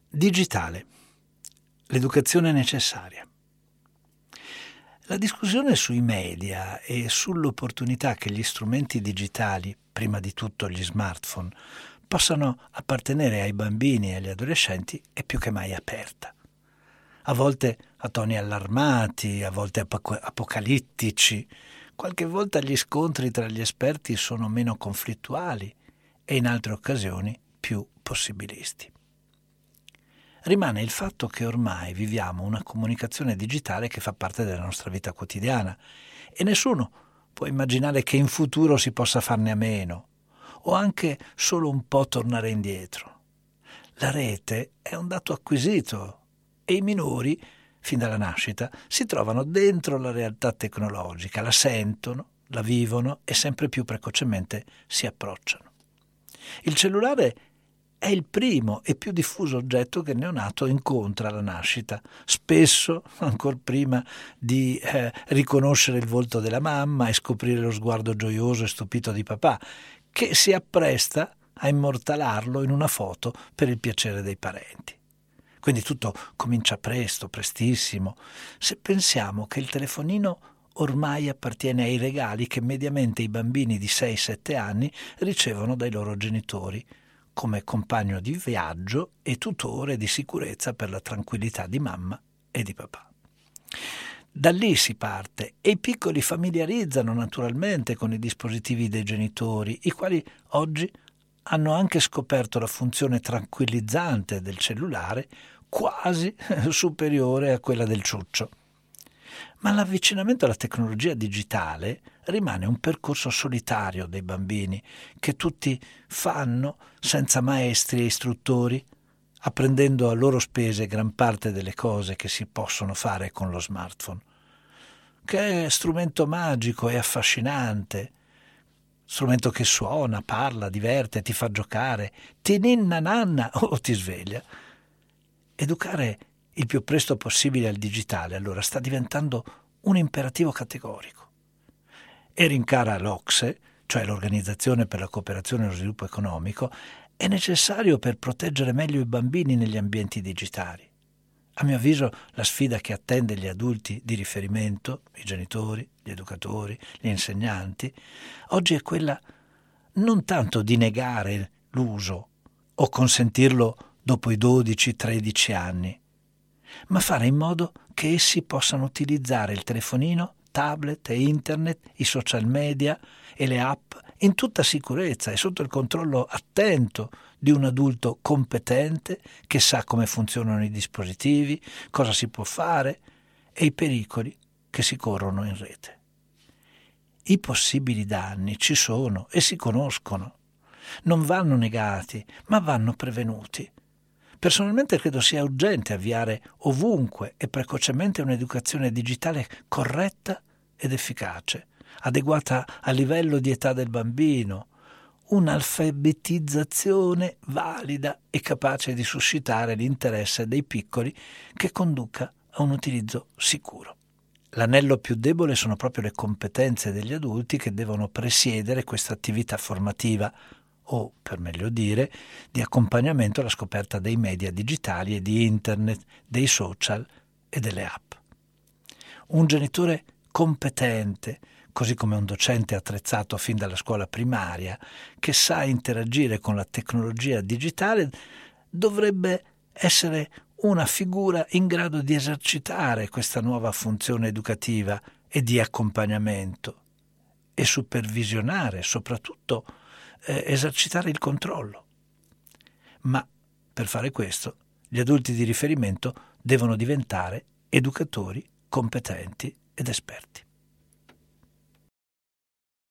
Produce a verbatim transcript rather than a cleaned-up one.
Digitale. L'educazione necessaria. La discussione sui media e sull'opportunità che gli strumenti digitali, prima di tutto gli smartphone, possano appartenere ai bambini e agli adolescenti è più che mai aperta. A volte a toni allarmati, a volte apoc- apocalittici, qualche volta gli scontri tra gli esperti sono meno conflittuali e in altre occasioni più possibilisti. Rimane il fatto che ormai viviamo una comunicazione digitale che fa parte della nostra vita quotidiana e nessuno può immaginare che in futuro si possa farne a meno o anche solo un po' tornare indietro. La rete è un dato acquisito e i minori, fin dalla nascita, si trovano dentro la realtà tecnologica, la sentono, la vivono e sempre più precocemente si approcciano. Il cellulare è il primo e più diffuso oggetto che il neonato incontra alla nascita, spesso ancor prima di eh, riconoscere il volto della mamma e scoprire lo sguardo gioioso e stupito di papà, che si appresta a immortalarlo in una foto per il piacere dei parenti. Quindi tutto comincia presto, prestissimo. Se pensiamo che il telefonino ormai appartiene ai regali che mediamente i bambini di sei sette anni ricevono dai loro genitori, come compagno di viaggio e tutore di sicurezza per la tranquillità di mamma e di papà. Da lì si parte e i piccoli familiarizzano naturalmente con i dispositivi dei genitori, i quali oggi hanno anche scoperto la funzione tranquillizzante del cellulare, quasi superiore a quella del ciuccio. Ma l'avvicinamento alla tecnologia digitale rimane un percorso solitario dei bambini che tutti fanno senza maestri e istruttori, apprendendo a loro spese gran parte delle cose che si possono fare con lo smartphone, che è strumento magico e affascinante, strumento che suona, parla, diverte, ti fa giocare, ti ninna nanna o ti sveglia. Educare il più presto possibile al digitale, allora, sta diventando un imperativo categorico. E rincara l'O C S E, cioè l'Organizzazione per la Cooperazione e lo Sviluppo Economico, è necessario per proteggere meglio i bambini negli ambienti digitali. A mio avviso, la sfida che attende gli adulti di riferimento, i genitori, gli educatori, gli insegnanti, oggi è quella non tanto di negare l'uso o consentirlo dopo i dodici tredici anni, ma fare in modo che essi possano utilizzare il telefonino, tablet e internet, i social media e le app in tutta sicurezza e sotto il controllo attento di un adulto competente che sa come funzionano i dispositivi, cosa si può fare e i pericoli che si corrono in rete. I possibili danni ci sono e si conoscono, non vanno negati, ma vanno prevenuti. Personalmente credo sia urgente avviare ovunque e precocemente un'educazione digitale corretta ed efficace, adeguata al livello di età del bambino, un'alfabetizzazione valida e capace di suscitare l'interesse dei piccoli che conduca a un utilizzo sicuro. L'anello più debole sono proprio le competenze degli adulti che devono presiedere questa attività formativa o, per meglio dire, di accompagnamento alla scoperta dei media digitali e di internet, dei social e delle app. Un genitore competente, così come un docente attrezzato fin dalla scuola primaria, che sa interagire con la tecnologia digitale, dovrebbe essere una figura in grado di esercitare questa nuova funzione educativa e di accompagnamento e supervisionare, soprattutto eh, esercitare il controllo. Ma per fare questo, gli adulti di riferimento devono diventare educatori competenti ed esperti.